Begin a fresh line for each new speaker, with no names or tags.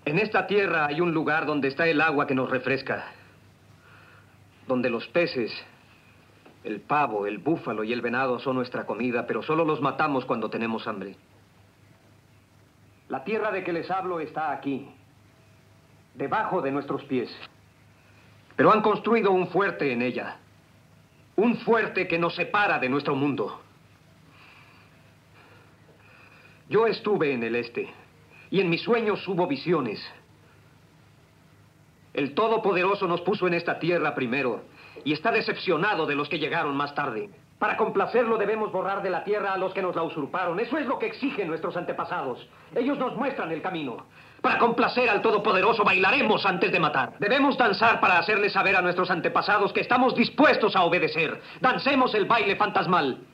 En esta tierra hay un lugar donde está el agua que nos refresca. Donde los peces, el pavo, el búfalo y el venado son nuestra comida, pero solo los matamos cuando tenemos hambre. La tierra de que les hablo está aquí, debajo de nuestros pies. Pero han construido un fuerte en ella. Un fuerte que nos separa de nuestro mundo. Yo estuve en el este, y en mis sueños hubo visiones. El Todopoderoso nos puso en esta tierra primero, y está decepcionado de los que llegaron más tarde. Para complacerlo debemos borrar de la tierra a los que nos la usurparon. Eso es lo que exigen nuestros antepasados. Ellos nos muestran el camino. Para complacer al Todopoderoso bailaremos antes de matar. Debemos danzar para hacerles saber a nuestros antepasados que estamos dispuestos a obedecer. Dancemos el baile fantasmal.